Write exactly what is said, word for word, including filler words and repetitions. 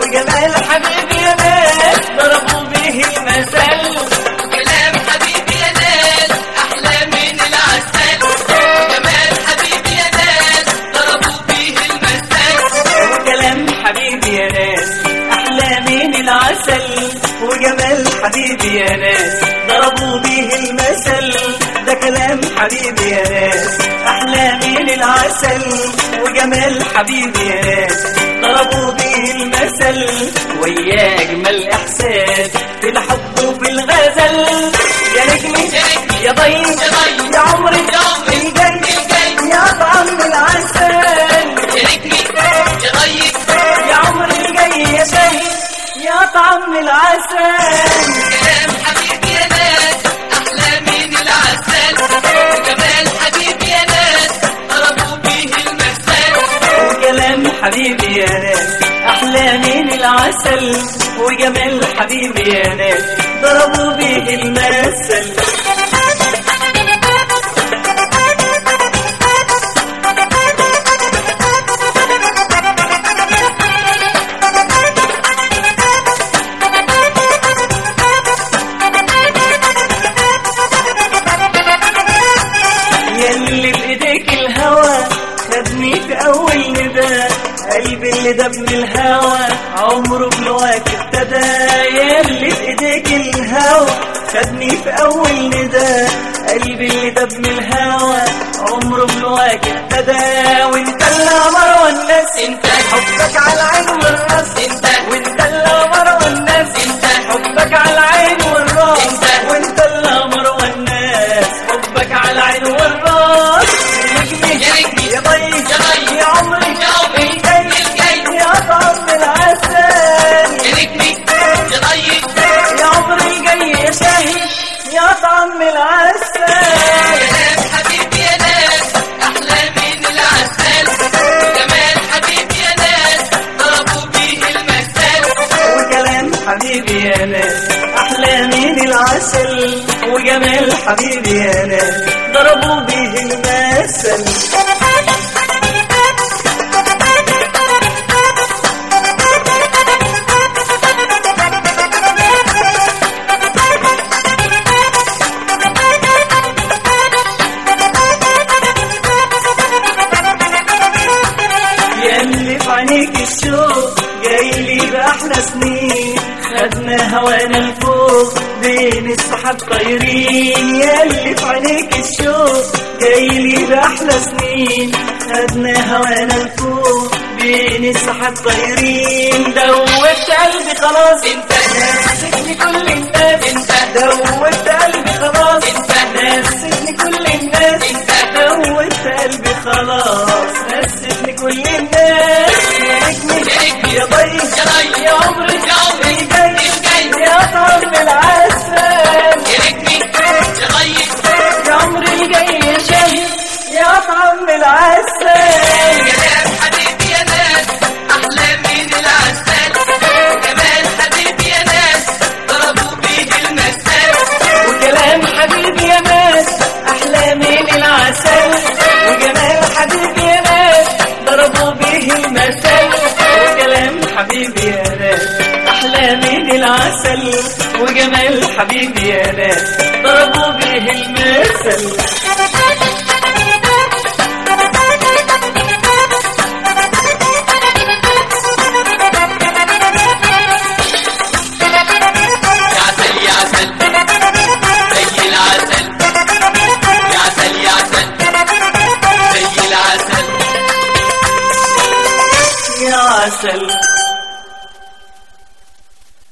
وجمال حبيبي يا ناس ضربوا به المثل. كلام حبيبي يا ناس أحلى من العسل. جمال حبيبي يا ناس ضربوا به المثل. وكلام حبيبي يا ناس أحلى من العسل. وجمال حبيبي يا ناس ضربوا به المثل. ده كلام حبيبي يا ناس أحلى من العسل. وجمال حبيبي يا ناس ضربوا به المثل. ويا أجمل إحساس في الحب وفي الغزل. يا نجمي يا ضي يا عمري الجاي يا طعم العسل. يا نجمي يا ضي يا عمري الجاي يا شهي يا طعم العسل. كلام حبيبي يا ناس أحلى من العسل. جمال حبيبي يا ناس ضربوا به المثل. وكلام حبيبي يا ناس أحلى من العسل. وجمال حبيبي يا ناس ضربوا به المثل. يلي بإيديك الهوى خدني في أول نداء. قلبي اللي دب من الهوى عمره بلواك ابتدى. يلي بإيديك الهوى خدني في أول نداء. قلبي اللي دب من الهوى عمره بلواك ابتدى. وانت اللي أمر والناس انت حبك على العين والراس. انت وانت اللي أمر والناس انت حبك على العين والراس. انت وانت اللي أمر والناس حبك على العين والراس. نجمي يا نجمي يا ضي يا ضي يا عمري يا عمري الجاي يا طعم العسل. يا نجمي يا ضي يا عمري الجاي يا شاهي يا طعم العسل. كلام حبيبي يا ناس أحلى من العسل. جمال حبيبي يا ناس ضربوا به المثل. وكلام حبيبي يا ناس أحلى من العسل. وجمال حبيبي يا ناس ضربوا به المثل. ياللي في عينيك الشوق جايلي بأحلى سنين. خدنا هوانا لفوق بين السحاب طايرين. ياللي في عينيك الشوق جايلي بأحلى سنين. خدنا هوانا لفوق بين السحاب طايرين. دوبت قلبي خلاص انت نسيتني كل الناس. انت دوبت قلبي خلاص انت نسيتني كل الناس. انت دوبت قلبي خلاص نسيتني كل الناس. يا نجمي يا نجمي يا ضي يا ضي يا عمري يا عمري الجاي الجاي يا طعم العسل. يا نجمي يا ضي يا عمري الجاي يا شاهي يا طعم العسل. كلام حبيبي يا ناس أحلى من العسل. جمال حبيبي يا ناس ضربوا به المثل. وكلام حبيبي يا ناس أحلى من العسل. وجمال حبيبي يا ناس ضربوا به المثل. وكلام حبيبي يا ناس أحلى من العسل. وجمال حبيبي يا ناس ضربوا به المثل.